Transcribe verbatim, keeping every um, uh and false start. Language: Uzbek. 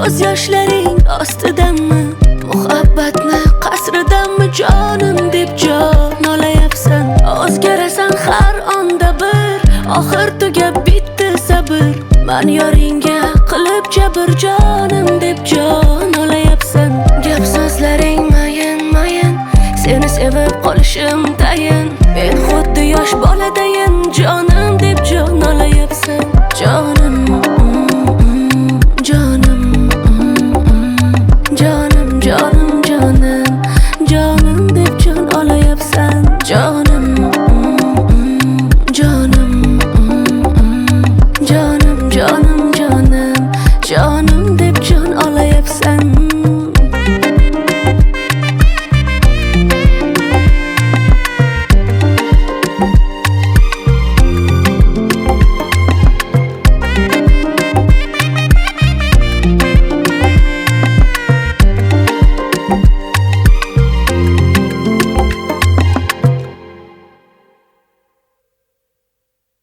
ko'z yoshlaring ostidanmi, muhabbatni qasridanmi jonim deb jon olayapsan. O'zgarasan har onda bir, oxir tugab bitdi sabr. Men yoringga qilib jabr jonim deb jon olayapsan. Gap so'zlaring mayin mayin, seni sevib qolishim tayin. Men xuddi yosh boladayin jonim deb jon olayapsan. Jonim jonim jonim jonim jonim